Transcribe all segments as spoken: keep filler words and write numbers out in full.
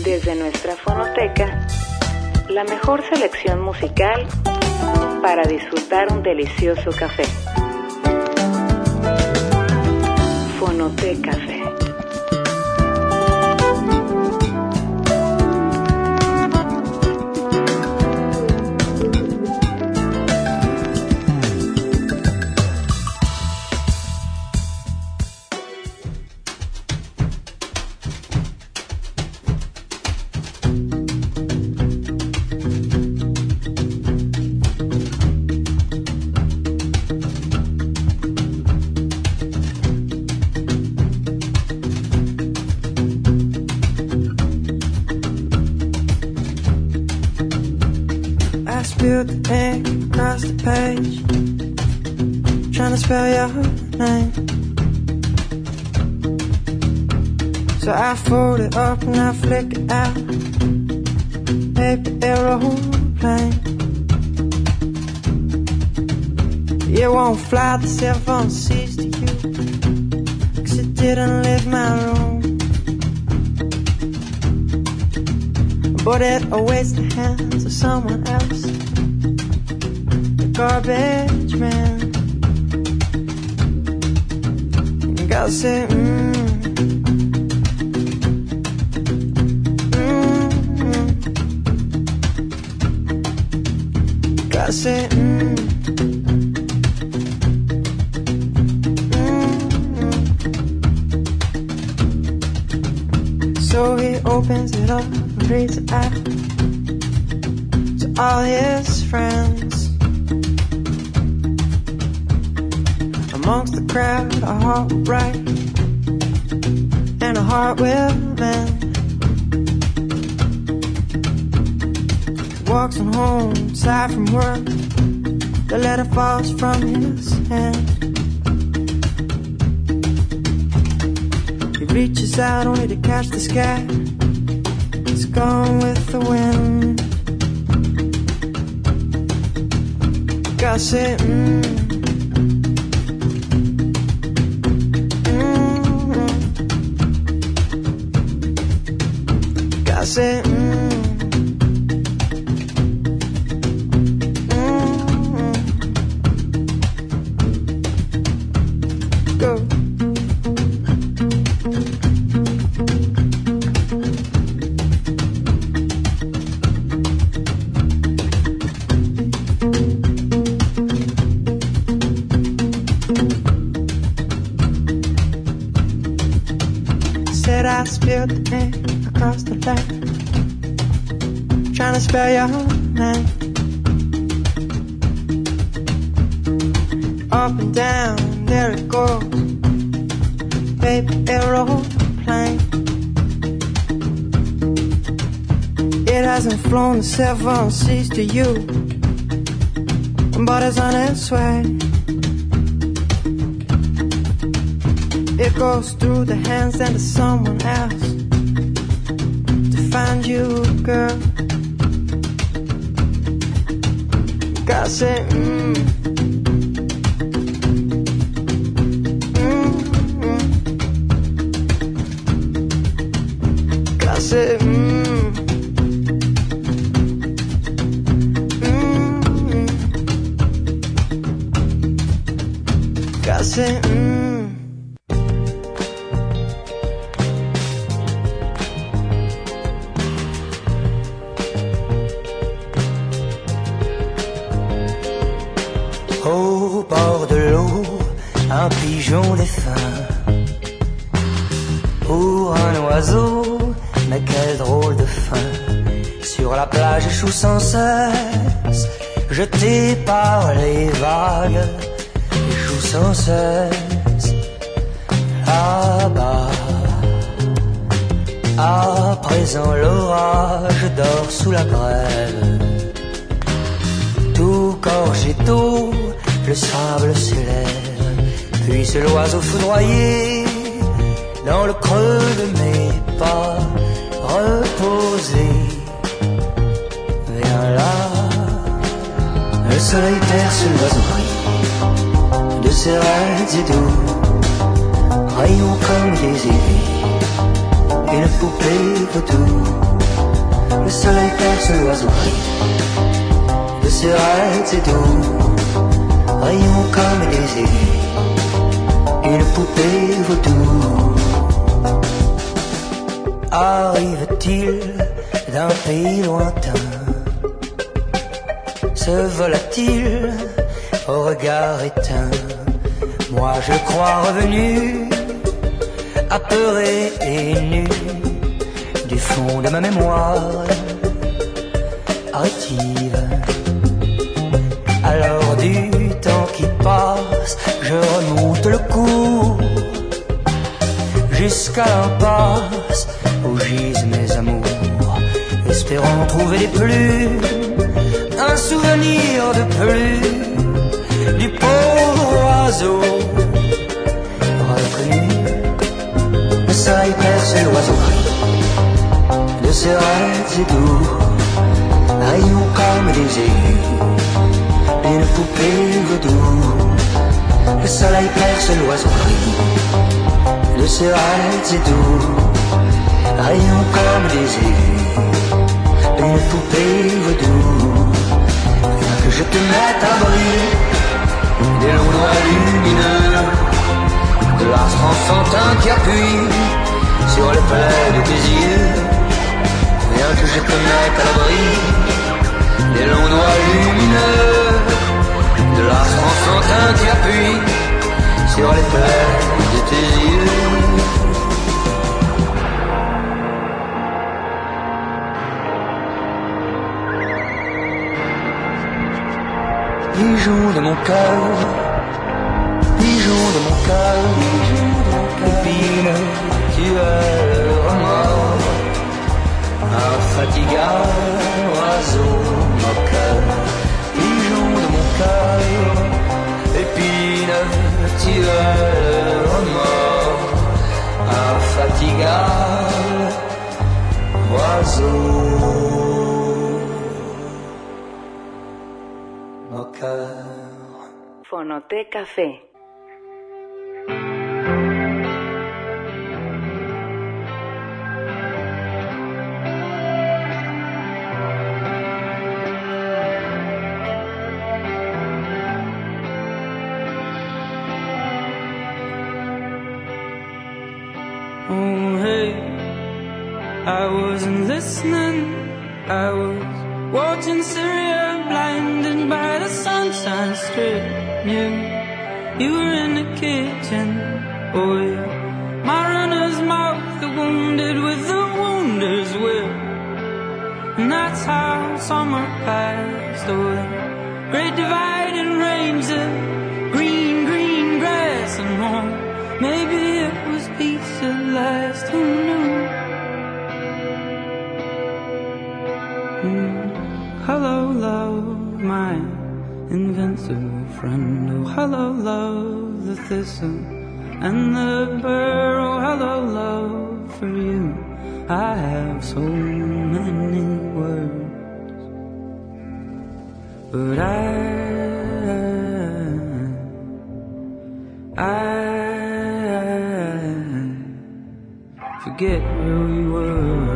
Desde nuestra fonoteca, la mejor selección musical para disfrutar un delicioso café. Fonoteca Café. Spilled the ink across the page, trying to spell your name. So I fold it up and I flick it out, paper aeroplane. It won't fly, the cell phone sees to you, 'cause it didn't leave my room. But it awaits the hands of someone else, the garbage man. You gotta say, mmm, mmm, mm. Gotta say, mmm, mm. So he opens it up, reads it out to all his friends. Amongst the crowd, a heart will break and a heart will mend. He walks on home, tired from work, the letter falls from his hand. He reaches out only to catch the sky. It's gone with the wind. Gotta say, mmm, mmm. Gotta say, mmm, mmm. Go. I spilled the ink across the land, trying to spell your name. Up and down, there it goes, paper aeroplane. It hasn't flown the seven seas to you, but it's on its way. It goes through the hands and to someone else to find you, girl. Gotta say, mmm, mmm, mm. Gotta say, mmm, mmm, gotta say, mmm. Au bord de l'eau, un pigeon défunt. Pour un oiseau, mais quel drôle de fin. Sur la plage échoue sans cesse, jeté par les vagues, échoue sans cesse. Là-bas, à présent l'orage dort sous la grève. Tout gorgé d'eau, le sable s'élève, puis c'est l'oiseau foudroyé dans le creux de mes pas, reposé. Viens là, le soleil perce l'oiseau de ses raids et doux, rayons comme des aiguilles, une poupée vaudou. l'oiseau gris de ses rêves et doux, rayons comme des aiguilles, une poupée vaudou. Arrive-t-il d'un pays lointain? Se vola-t-il au regard éteint? Moi je crois revenu, apeuré et nu, du fond de ma mémoire rétive. Alors du temps qui passe, je remonte le cours jusqu'à l'impasse où gisent mes amours, espérant trouver des plumes, un souvenir de plus du pauvre oiseau reconnu. Le soleil perce l'oiseau gris de ses rêves et doux, rayons comme des aiguilles, une poupée vaudou. Le soleil perce l'oiseau gris de ses rêves et doux, rayons comme des aiguilles, une poupée vaudou. Rien que je te mette à briller des longs doigts lumineux, de l'astre enfantin qui appuie sur le palais de tes yeux. Rien que je te mette à l'abri des longs doigts lumineux, de l'astre enfantin qui appuie sur les plaies de tes yeux. Pigeon de mon cœur, pigeon de mon cœur, épine, tu es le remords, infatigable oiseau moqueur. Pigeon de mon cœur, épine, tu es le remords, infatigable oiseau moqueur. Fonothèque Café. Oh hey, I wasn't listening, I was watching Syria, blinded by the sunshine strip. You, you were in the kitchen, oh yeah. My runner's mouth, the wounded with the wounder's will. And that's how summer passed, oh yeah. Great dividing range of green, green grass and home. Maybe it was peace at last, who knew? Mm. Hello, love, my invincible friend. Oh, hello, love, the thistle and the burr. Oh, hello, love, for you I have so many words, but I, I forget where we were.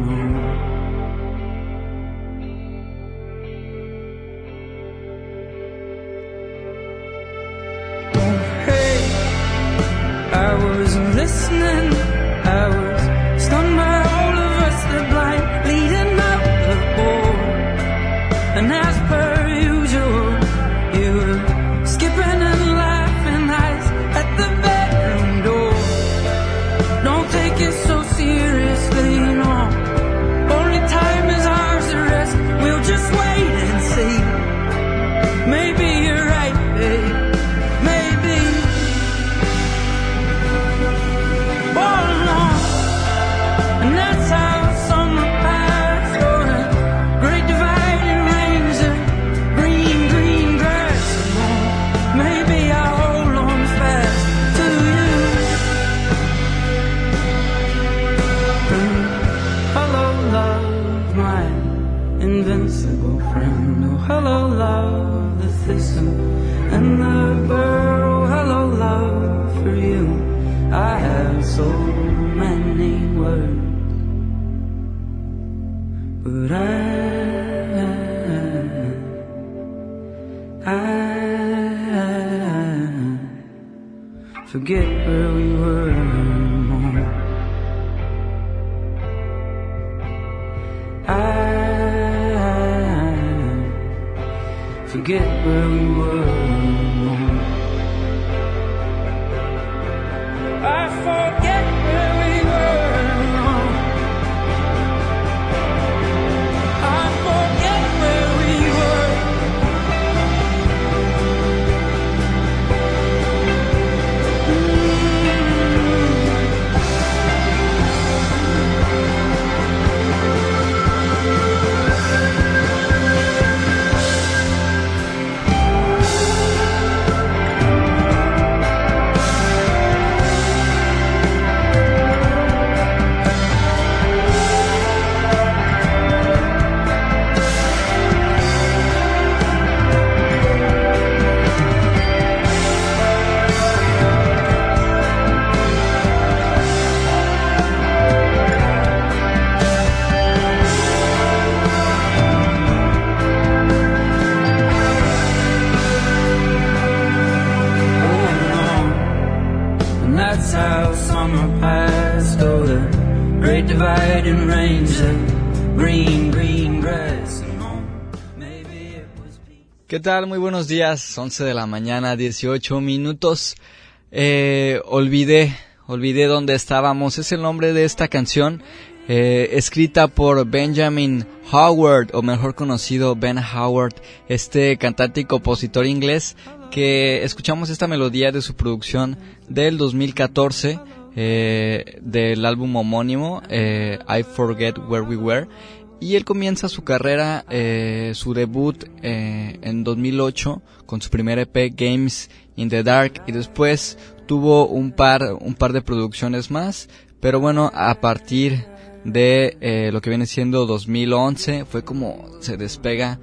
I wasn't listening, I was stunned by all of us, the blind leading out the board. And as per usual, you were skipping and laughing eyes at the bedroom door. Don't take it so seriously, no. Only time is ours to rest, we'll just wait and see. Maybe you're right, babe, maybe. And that's how summer passed, oh, great dividing range of green, green grass. Oh, maybe I'll hold on fast to you. Mm. Hello, love, my invincible friend. Oh, hello, love, the thistle and the burr. Oh, hello, love, for you I have so many words, but I forget where we were more. I forget where we were more. I forget where we were more. I forget where we were. How summer passed, oh, the great dividing range of green, green grass. ¿Qué tal? Muy buenos días, once de la mañana, dieciocho minutos. Eh, olvidé, olvidé dónde estábamos. Es el nombre de esta canción, eh, escrita por Benjamin Howard, o mejor conocido Ben Howard, este cantante y compositor inglés, que escuchamos esta melodía de su producción del dos mil catorce, eh, del álbum homónimo, eh, I Forget Where We Were, y él comienza su carrera, eh, su debut eh, en dos mil ocho con su primer E P Games in the Dark, y después tuvo un par, un par de producciones más, pero bueno, a partir de eh, lo que viene siendo dos mil once fue como se despega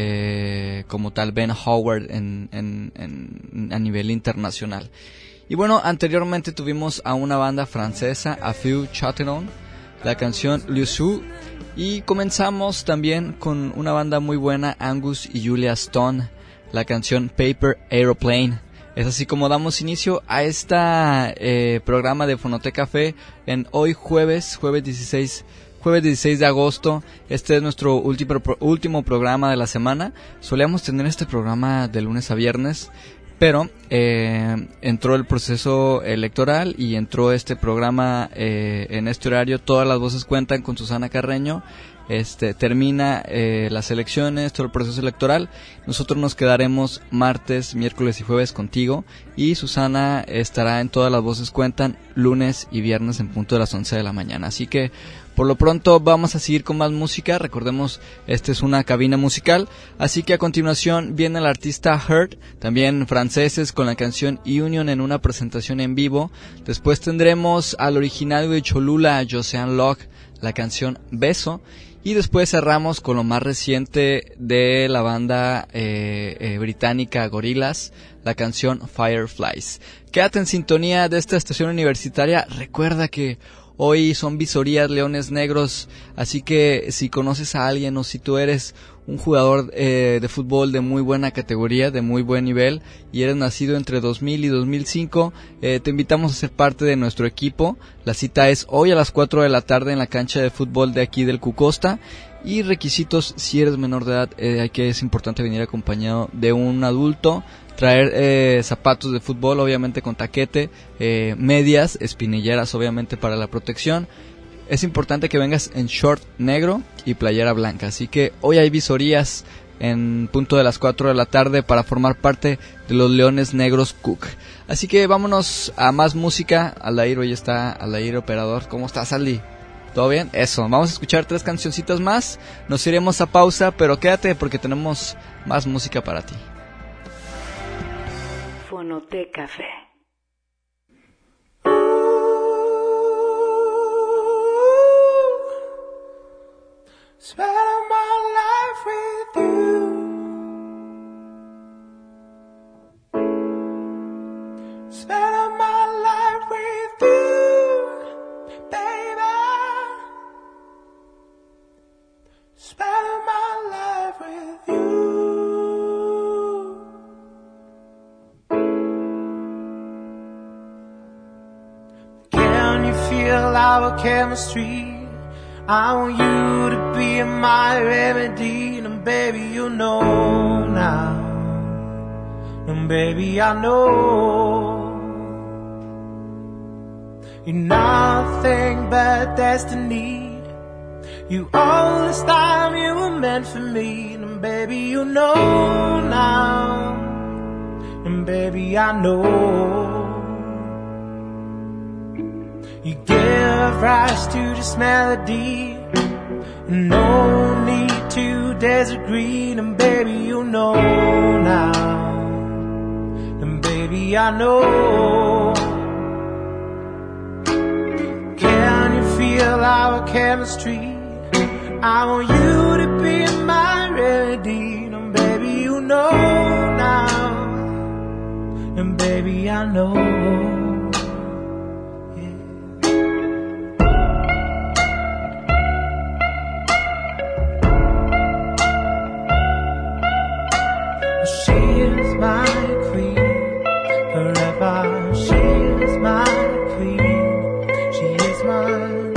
Eh, como tal Ben Howard en, en, en, a nivel internacional. Y bueno, anteriormente tuvimos a una banda francesa, A Few Chatteron, la canción Le Sou, y comenzamos también con una banda muy buena, Angus y Julia Stone, la canción Paper Aeroplane. Es así como damos inicio a esta eh, programa de Fonoteca Café en hoy jueves, jueves dieciséis Jueves dieciséis de agosto. Este es nuestro último, último programa de la semana. Solíamos tener este programa de lunes a viernes, pero eh, entró el proceso electoral y entró este programa eh, en este horario. Todas las voces cuentan con Susana Carreño. Este termina eh, las elecciones, todo el proceso electoral. Nosotros nos quedaremos martes, miércoles y jueves contigo, y Susana estará en Todas las voces cuentan lunes y viernes en punto de las once de la mañana. Así que por lo pronto vamos a seguir con más música. Recordemos, esta es una cabina musical, así que a continuación viene el artista Hurt, también franceses, con la canción Union en una presentación en vivo. Después tendremos al originario de Cholula, Josean Locke, la canción Beso. Y después cerramos con lo más reciente de la banda eh, eh, británica Gorillaz, la canción Fireflies. Quédate en sintonía de esta estación universitaria. Recuerda que hoy son visorías Leones Negros, así que si conoces a alguien o si tú eres un jugador eh, de fútbol de muy buena categoría, de muy buen nivel, y eres nacido entre dos mil y dos mil cinco, eh, te invitamos a ser parte de nuestro equipo. La cita es hoy a las cuatro de la tarde en la cancha de fútbol de aquí del Cucosta. Y requisitos: si eres menor de edad, eh, hay que es importante venir acompañado de un adulto, traer eh, zapatos de fútbol, obviamente con taquete, eh, medias, espinilleras obviamente para la protección. Es importante que vengas en short negro y playera blanca. Así que hoy hay visorías en punto de las cuatro de la tarde para formar parte de los Leones Negros Cook. Así que vámonos a más música. Aldair, hoy está Aldair operador. ¿Cómo estás, Aldi? ¿Todo bien? Eso, vamos a escuchar tres cancioncitas más. Nos iremos a pausa, pero quédate porque tenemos más música para ti. Fonoteca Café. Spend my life with you. Spend my life with you, baby. Spend my life with you. feel our chemistry. I want you to be my remedy. And baby, you know now. And baby, I know. You're nothing but destiny. You all this time you were meant for me. And baby, you know now. And baby, I know. You give rise to this melody. No need to disagree. And baby, you know now. And baby, I know. Can you feel our chemistry? I want you to be my remedy. And baby, you know now. And baby, I know. She is my queen, forever. She is my queen, she is mine.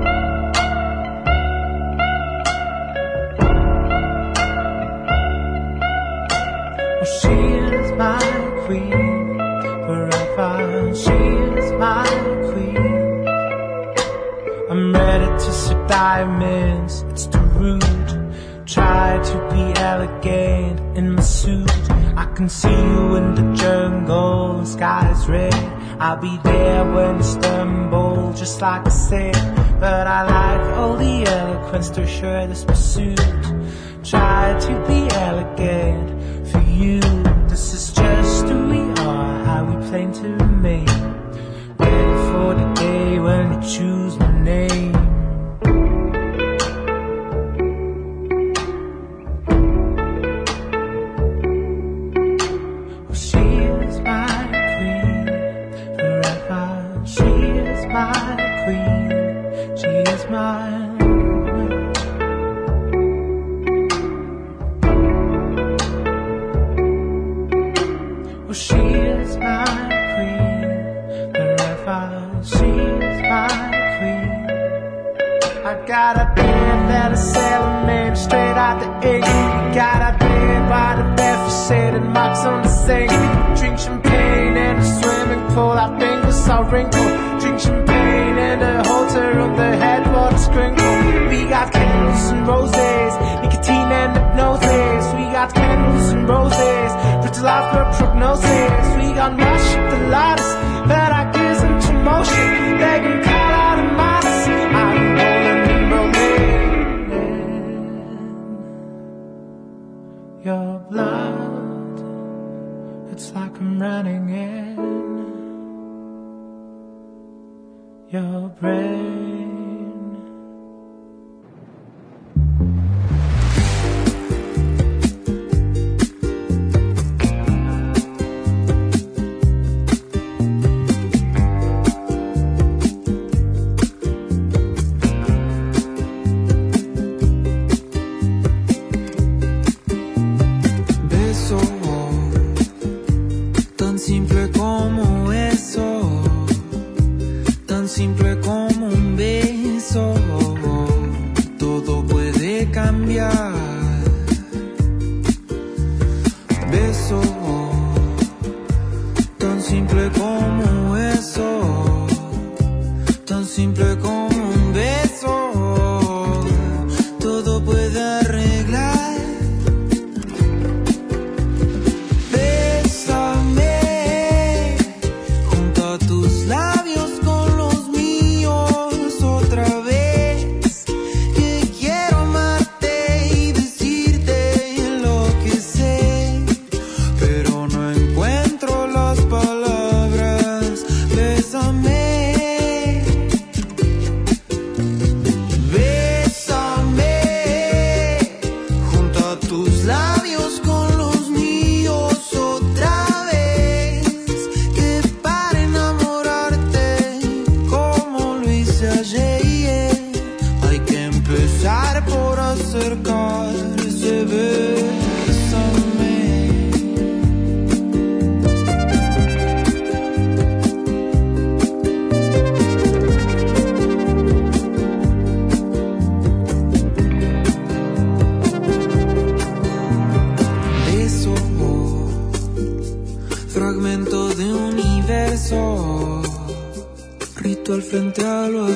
She is my queen, forever. She is my queen. I'm ready to see diamonds, it's too rude. Try to be elegant in my suit. I can see you in the jungle, the sky is red. I'll be there when you stumble, just like I said. But I like all the eloquence to share this pursuit. Try to be elegant for you. This is just who we are, how we plan to remain. Ready for the day when you choose my name. Got a bed that is selling me straight out the ink. Got a bed by the bed for shaded marks on the sink. Drink champagne in a swimming pool, our fingers are wrinkled. Drink champagne in the hotel room, the headboards crinkle. We got candles and roses, nicotine and hypnosis. We got candles and roses, brittle life for prognosis. We got much the lightest, that I gives into motion. They can call out a modest. I'm rolling. Your blood, it's like I'm running in your brain.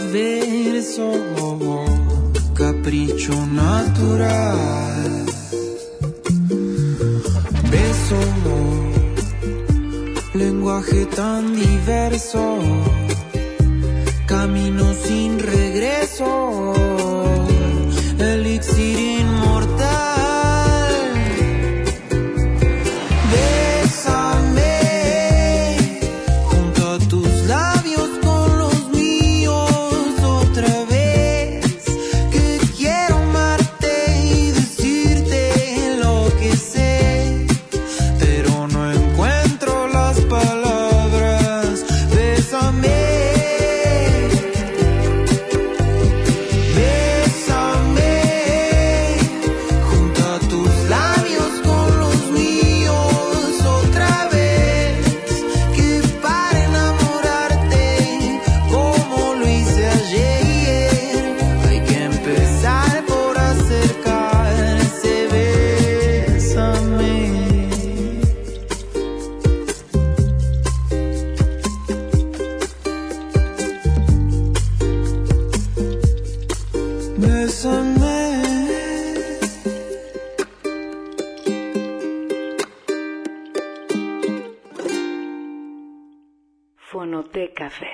verso, capriccio natural. Beso, lenguaje tan diverso, camino sin regreso, elixir inmortal. Bésame junto a tus labios con los míos otra vez, que quiero amarte y decirte lo que sé, pero no encuentro las palabras. Bésame. Fonoteca Café.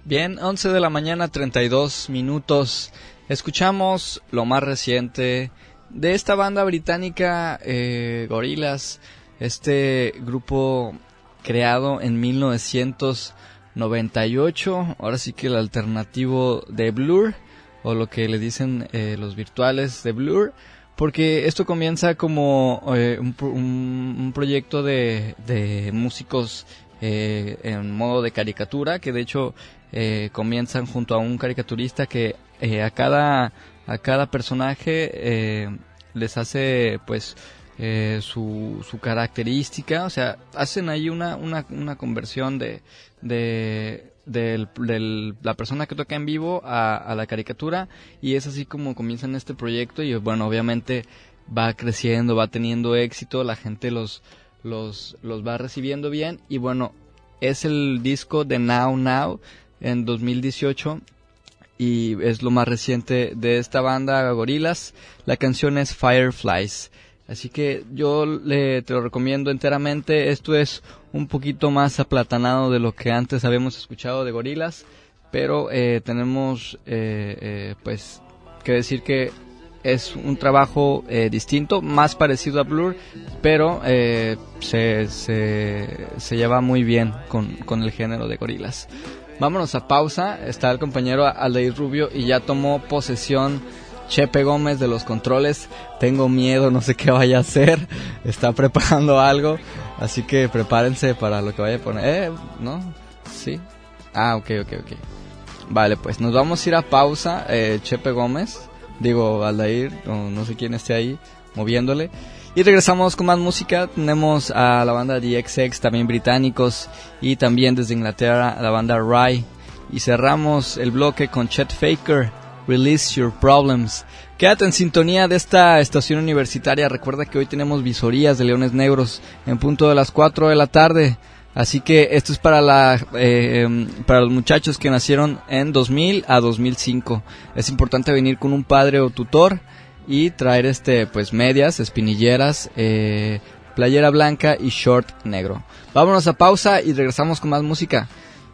Bien, once de la mañana, treinta y dos minutos. Escuchamos lo más reciente de esta banda británica, eh, Gorillaz, este grupo creado en mil novecientos noventa y ocho, ahora sí que el alternativo de Blur, o lo que le dicen eh, los virtuales de Blur, porque esto comienza como eh, un, un, un proyecto de, de músicos eh, en modo de caricatura, que de hecho eh, comienzan junto a un caricaturista que eh, a cada a cada personaje eh, les hace pues eh, su su característica, o sea, hacen ahí una una una conversión de de del, del la persona que toca en vivo a, a la caricatura, y es así como comienzan este proyecto. Y bueno, obviamente va creciendo, va teniendo éxito, la gente los los los va recibiendo bien, y bueno, es el disco de Now Now en dos mil dieciocho, y es lo más reciente de esta banda Gorillaz. La canción es Fireflies, así que yo le, te lo recomiendo enteramente. Esto es un poquito más aplatanado de lo que antes habíamos escuchado de Gorillaz, pero eh, tenemos eh, eh, pues que decir que es un trabajo eh, distinto, más parecido a Blur, pero eh, se, se, se lleva muy bien con, con el género de Gorillaz. Vámonos a pausa. Está el compañero Aldair Rubio y ya tomó posesión Chepe Gómez de los controles. Tengo miedo, no sé qué vaya a hacer. Está preparando algo, así que prepárense para lo que vaya a poner. Eh, ¿no? Sí. Ah, ok, ok, ok. Vale, pues nos vamos a ir a pausa. eh, Chepe Gómez, digo Aldair, no, no sé quién esté ahí moviéndole. Y regresamos con más música. Tenemos a la banda D X X, también británicos, y también desde Inglaterra la banda Rye. Y cerramos el bloque con Chet Faker, Release Your Problems. Quédate en sintonía de esta estación universitaria. Recuerda que hoy tenemos visorías de Leones Negros en punto de las cuatro de la tarde. Así que esto es para la eh, para los muchachos que nacieron en dos mil a dos mil cinco. Es importante venir con un padre o tutor y traer este pues medias, espinilleras, eh, playera blanca y short negro. Vámonos a pausa y regresamos con más música.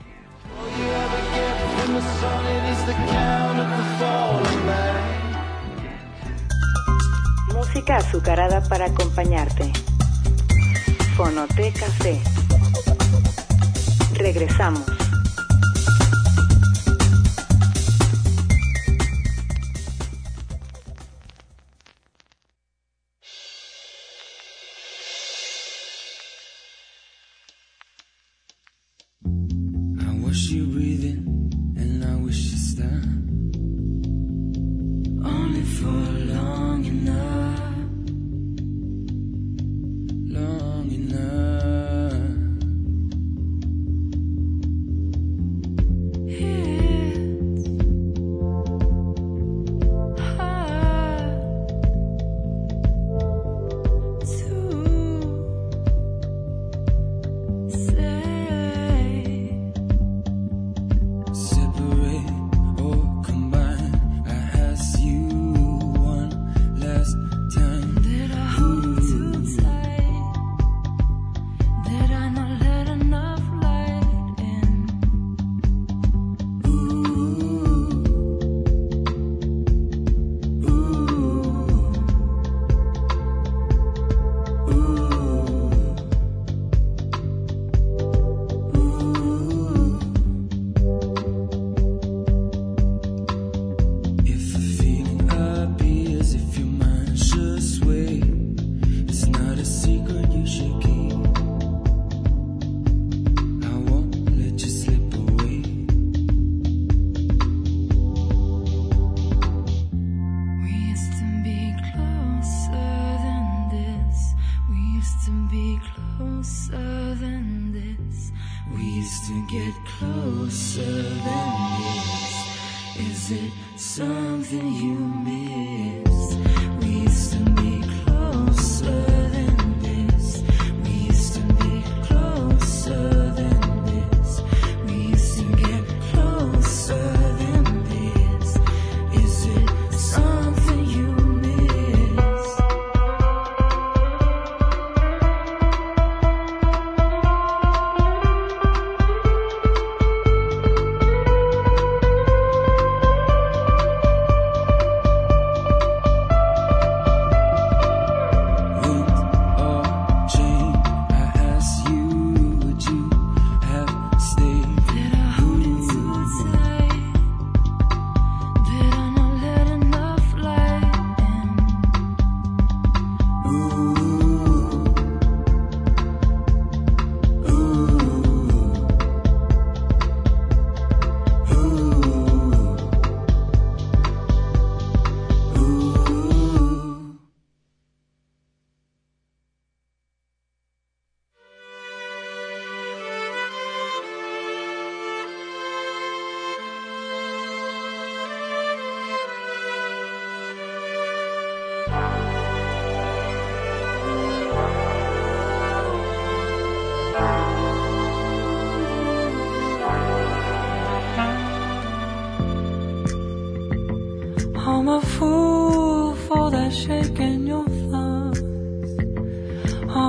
Música azucarada para acompañarte. Fonoteca C. Regresamos. I wish you breathing and I wish you stop, only for long enough, long enough. It's hard to say. Separate or combine, I ask you one last time. Did I hold too tight? Did I not let enough light in? Ooh, ooh, ooh, ooh. If a feeling appears, if your mind should sway, it's not a secret you should keep. I won't let you slip away. We used to be closer than this. We used to be closer than this. We used to get closer than this. Is it something you miss? We used to be closer than this. We used to be closer than this. We used to get closer than this. Is it something you miss?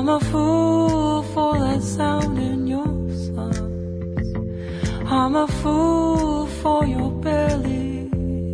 I'm a fool for that sound in your songs. I'm a fool for your belly.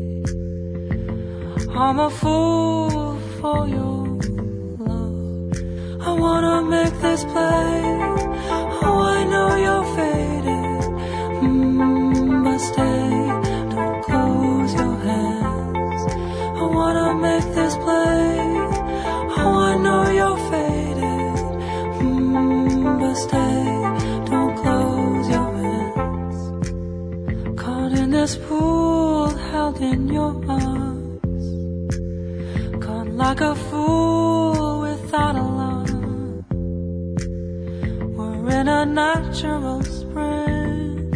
I'm a fool for your love. I wanna make this play. Oh, I know you're faded, mm, but stay, don't close your hands. I wanna make this play. Oh, I know you're faded, mm, but stay, don't close your hands. Caught in this pool, held in your arms, caught like a fool without a line. We're in a natural spring,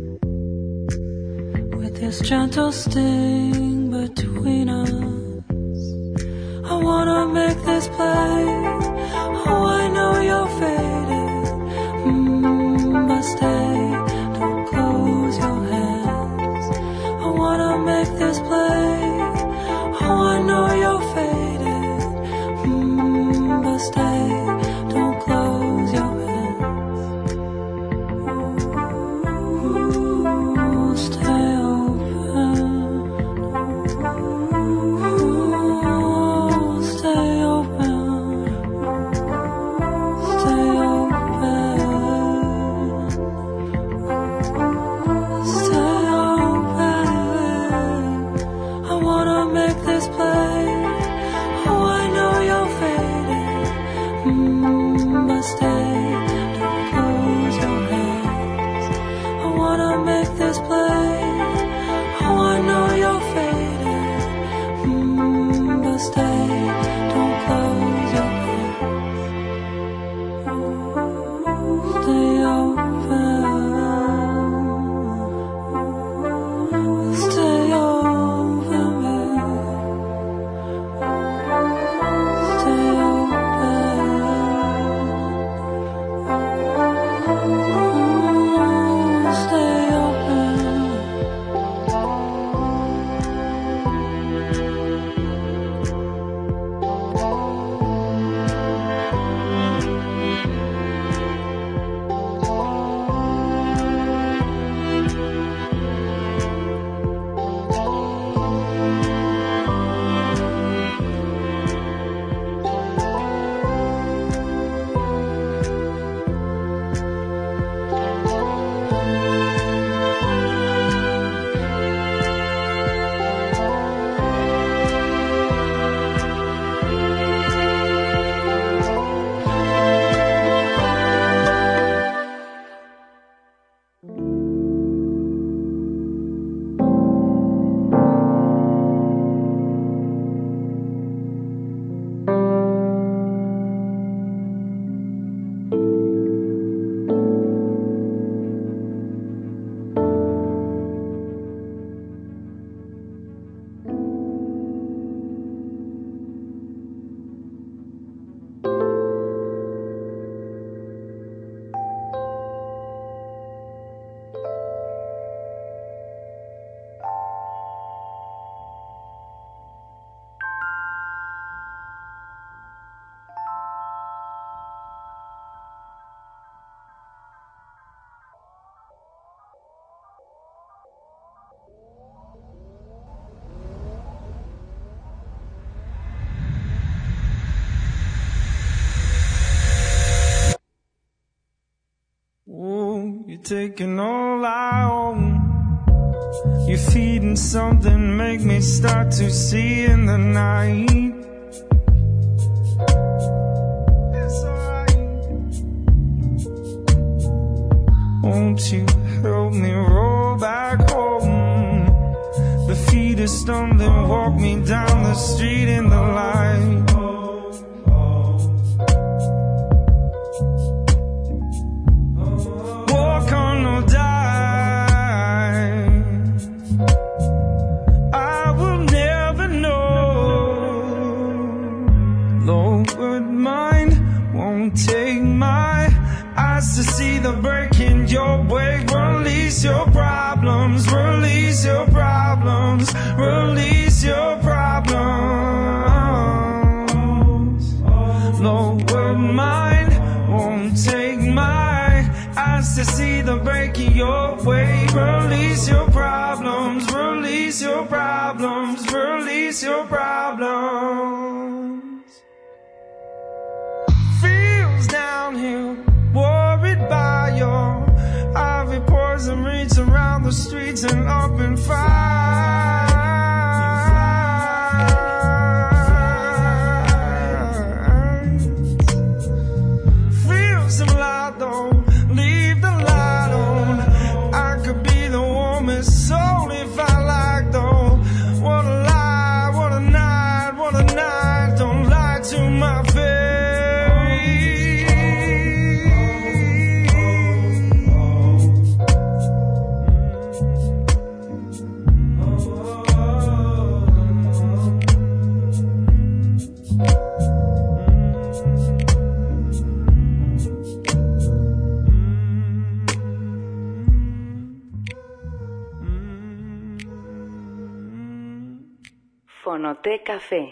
with this gentle sting between us. I wanna make this play. Oh, I know you're faded, mm, but stay, don't close your hands. I wanna make this play. Oh, I know you're faded, mm, but stay, don't close your hands. Ooh, stay open. Ooh, stay open. Stay open. Stay open. I wanna make this play. Oh, I know you're faded, mm, but stay, don't close your hands. I wanna make this play. Oh, I know you're faded, mm, but stay, don't close your hands. Stay open. Stay open, babe. Stay open. Ooh, stay open. Ooh, you're taking all I own. You're feeding something, make me start to see in the night. It's alright. Won't you help me roll back home? The feet are stumbling, walk me down the street in the light. Walk on or die. I will never know. Lowered mind won't take my eyes to see the break in your way. Release your problems, release your problems, release your problems. Lord, whole world mine. Won't take my eyes to see the break of your way. Release your problems, release your problems, release your problems. Feels downhill, worried by your ivy poison, reach around the streets and up in fire. Fonoté Café.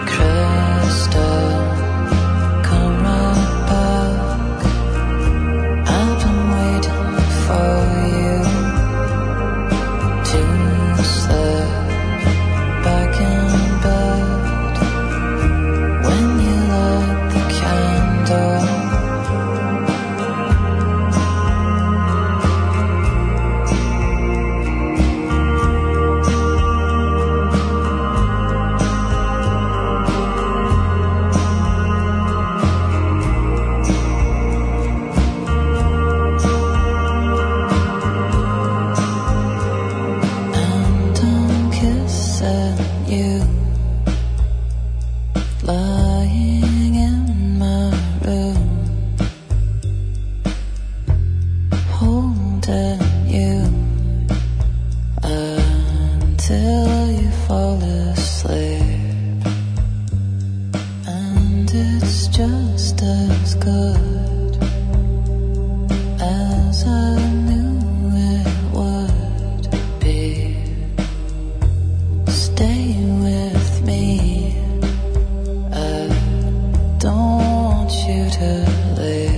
Crystal, come right back. was just as good as I knew it would be. Stay with me, I don't want you to leave.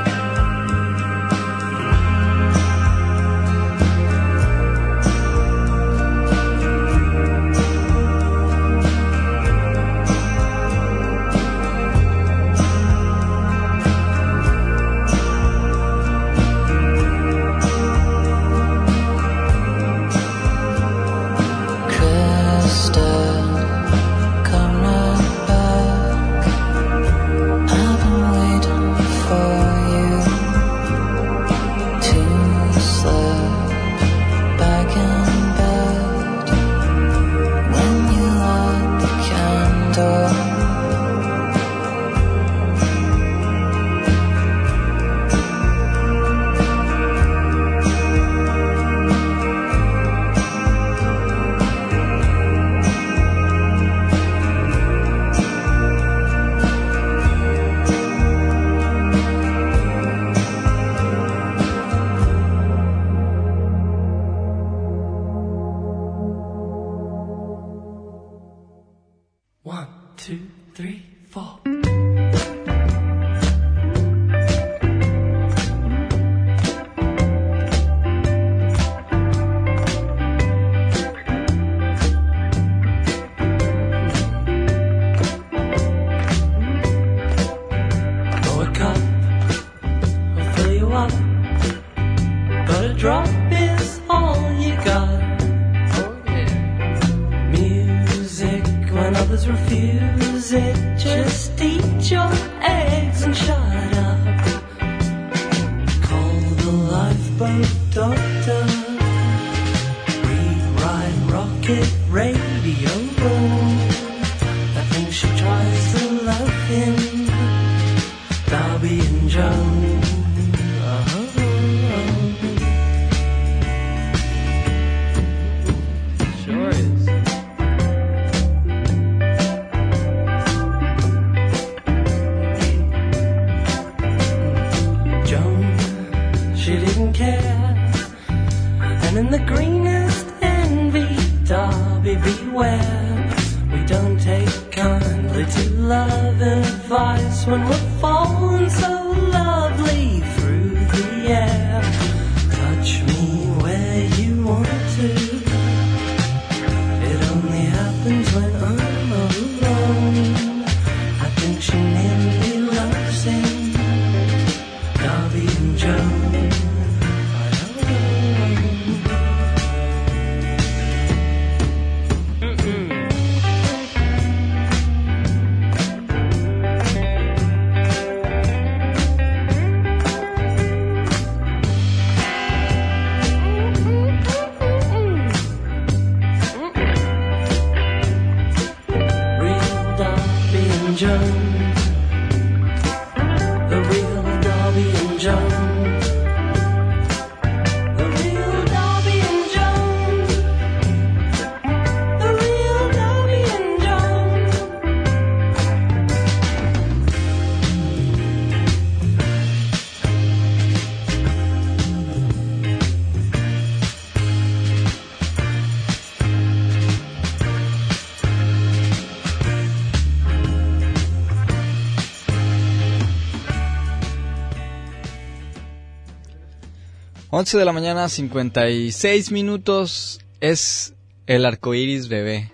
once de la mañana, cincuenta y seis minutos, es el Arcoiris Bebé,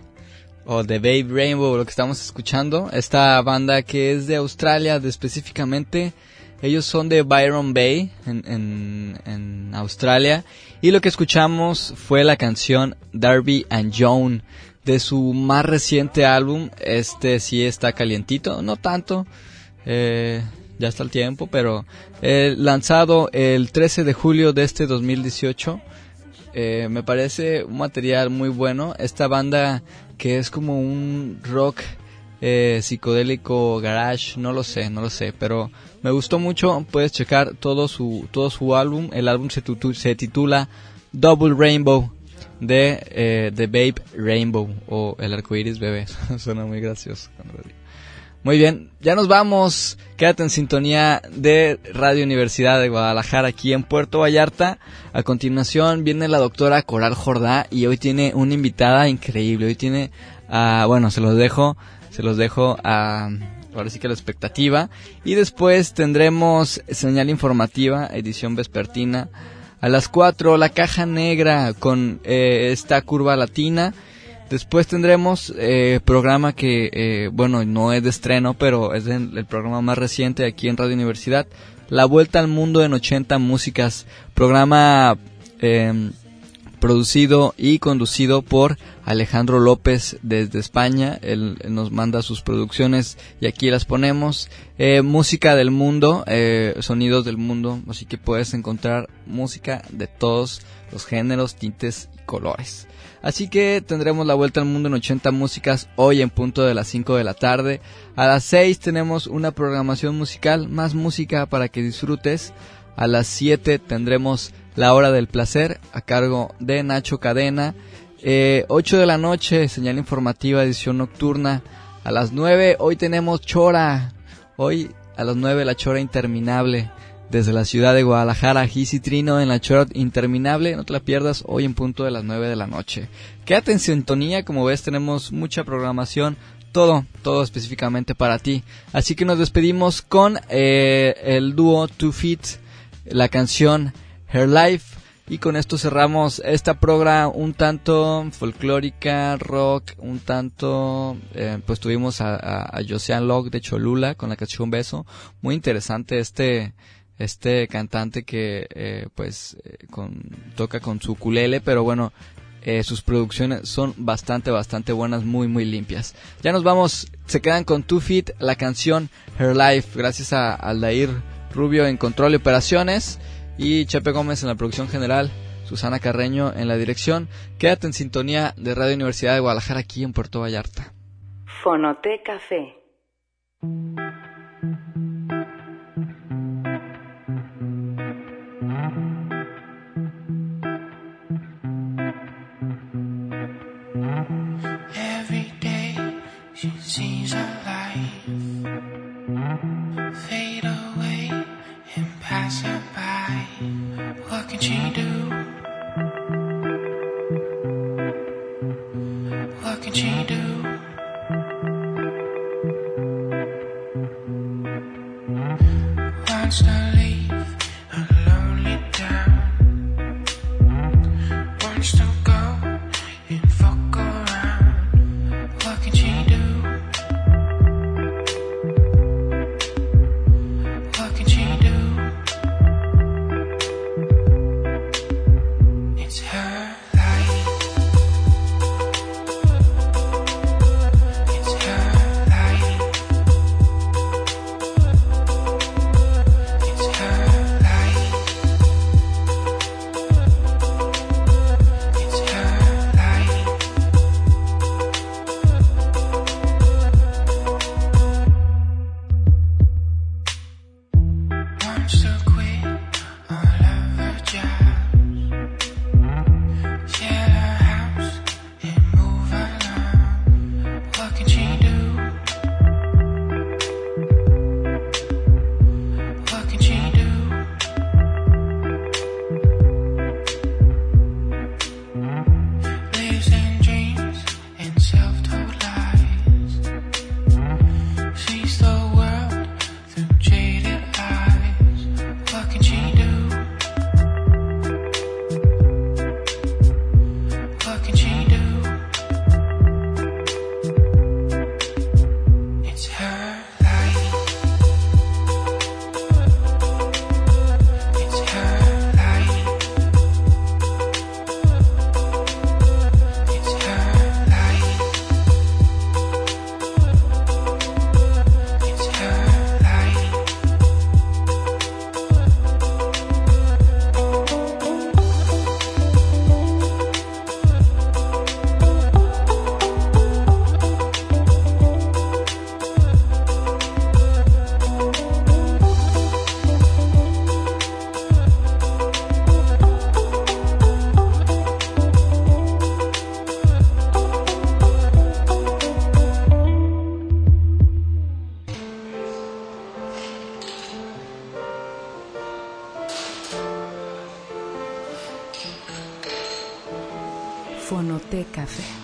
o The Babe Rainbow, lo que estamos escuchando. Esta banda que es de Australia, de específicamente, ellos son de Byron Bay, en, en, en Australia, y lo que escuchamos fue la canción Darby and Joan, de su más reciente álbum. Este sí está calientito, no tanto, eh... ya está el tiempo, pero eh, lanzado el trece de julio de este dos mil dieciocho. Eh, me parece un material muy bueno. Esta banda que es como un rock eh, psicodélico, garage, no lo sé, no lo sé, pero me gustó mucho. Puedes checar todo su todo su álbum. El álbum se, tutu- se titula Double Rainbow, de eh, The Babe Rainbow, o el arcoiris bebé. Suena muy gracioso cuando lo digo. Muy bien, ya nos vamos. Quédate en sintonía de Radio Universidad de Guadalajara aquí en Puerto Vallarta. A continuación viene la doctora Coral Jordá y hoy tiene una invitada increíble. Hoy tiene, uh, bueno, se los dejo, se los dejo a, ahora sí que a la expectativa. Y después tendremos señal informativa, edición vespertina. A las cuatro, la caja negra con eh, esta curva latina. Después tendremos eh, programa que, eh, bueno, no es de estreno, pero es el, el programa más reciente aquí en Radio Universidad. La Vuelta al Mundo en ochenta Músicas. Programa eh, producido y conducido por Alejandro López desde España. Él, él nos manda sus producciones y aquí las ponemos. Eh, música del mundo, eh, sonidos del mundo. Así que puedes encontrar música de todos los géneros, tintes y colores. Así que tendremos la Vuelta al Mundo en ochenta Músicas hoy en punto de las cinco de la tarde. A las seis tenemos una programación musical, más música para que disfrutes. A las siete tendremos La Hora del Placer a cargo de Nacho Cadena. Eh, ocho de la noche, señal informativa, edición nocturna. A las nueve hoy tenemos Chora. Hoy a las nueve la Chora Interminable. Desde la ciudad de Guadalajara, Gis y Trino en la Chora Interminable, no te la pierdas hoy en punto de las nueve de la noche. Quédate en sintonía, como ves tenemos mucha programación, todo, todo específicamente para ti. Así que nos despedimos con eh, el dúo Two Feet, la canción Her Life, y con esto cerramos esta programa un tanto folclórica, rock, un tanto, eh, pues tuvimos a, a, a Josean Locke de Cholula con la canción Beso, muy interesante este... este cantante que eh, pues eh, con, toca con su ukulele, pero bueno, eh, sus producciones son bastante, bastante buenas, muy, muy limpias. Ya nos vamos, se quedan con Two Feet, la canción Her Life, gracias a Aldair Rubio en control y operaciones, y Chepe Gómez en la producción general, Susana Carreño en la dirección. Quédate en sintonía de Radio Universidad de Guadalajara aquí en Puerto Vallarta. Fonoté Café. Every day she sees her life fade away and pass her by. What can she do? What can she do? Wants to leave a lonely town. Wants to go and fuck around. What can she do? What can she do? It's her life. It's her life. It's Fonoteca Café.